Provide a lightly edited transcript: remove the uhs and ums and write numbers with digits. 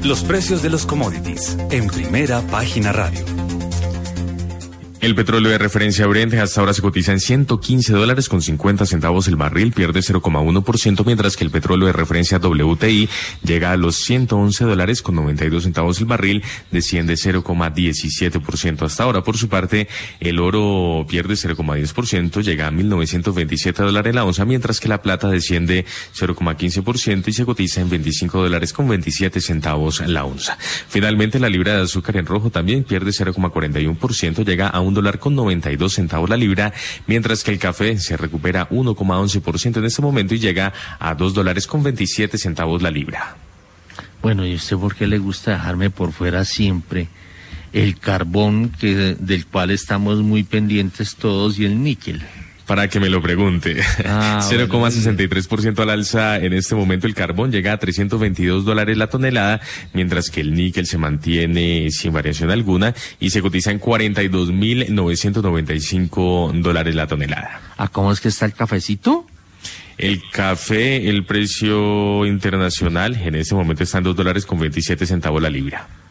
Los precios de los commodities en Primera Página Radio. El petróleo de referencia Brent hasta ahora se cotiza en $115.50 el barril, pierde 0,1%, mientras que el petróleo de referencia WTI llega a los $111.92 el barril, desciende 0,17% hasta ahora. Por su parte, el oro pierde 0,10%, llega a $1.927 la onza, mientras que la plata desciende 0,15% y se cotiza en $25.27 la onza. Finalmente, la libra de azúcar en rojo también pierde 0,41%, llega a $1.92 la libra, mientras que el café se recupera 1,11% en este momento y llega a $2.27 la libra. Bueno, ¿y usted por qué le gusta dejarme por fuera siempre el carbón del cual estamos muy pendientes todos y el níquel? Para que me lo pregunte. 0,63% al alza en este momento el carbón, llega a $322 la tonelada, mientras que el níquel se mantiene sin variación alguna y se cotiza en $42.995 la tonelada. ¿Cómo es que está el cafecito? El café, el precio internacional en este momento está en $2.27 la libra.